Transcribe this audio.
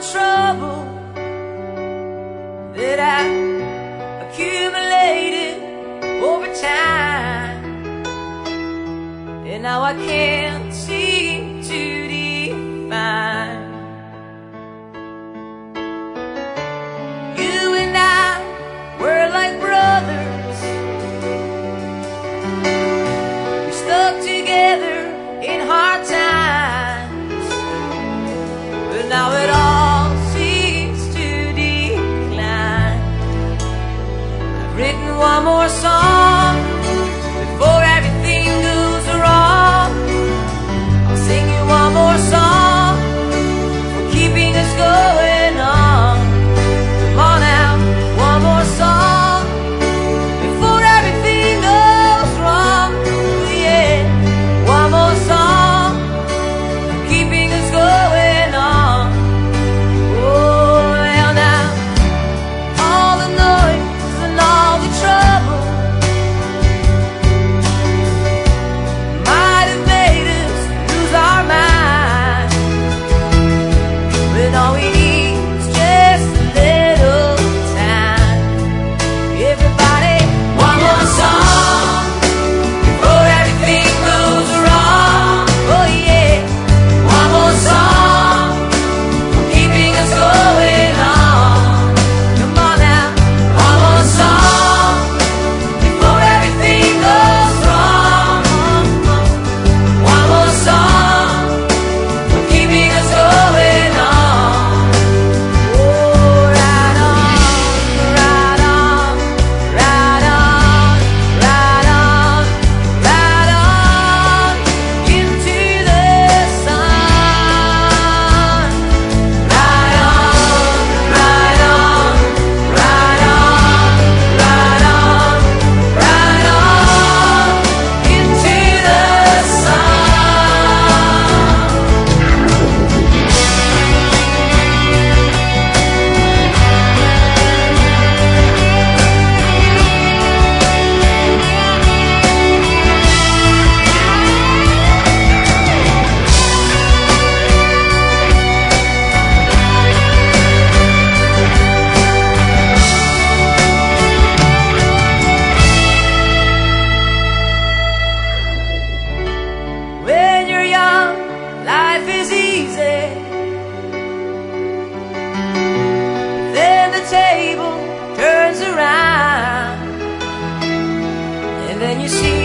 trouble that I've accumulated over time, and now I can't seem to define. You and I were like brothers, we stuck together in hard times, but now it all seems to decline. I've written one more song before everything goes wrong. I'll sing you one more song for keeping us going on. Come on now, one more song before everything goes wrong. Yeah, one more song for keeping us going on. Oh, well now, all the noise and all the trouble might have made us lose our mind, when all we need is just a little time. Everybody, one more song before everything goes wrong. Oh yeah, one more song keeping us going on. Come on now, one more song before everything goes wrong. One more song keeping us going on. Oh, right on, right on, right on, right on, right on into the sun. Right on, right on, right on, right on, right on into the sun. When you're young, life is easy. Then the table turns around, and then you see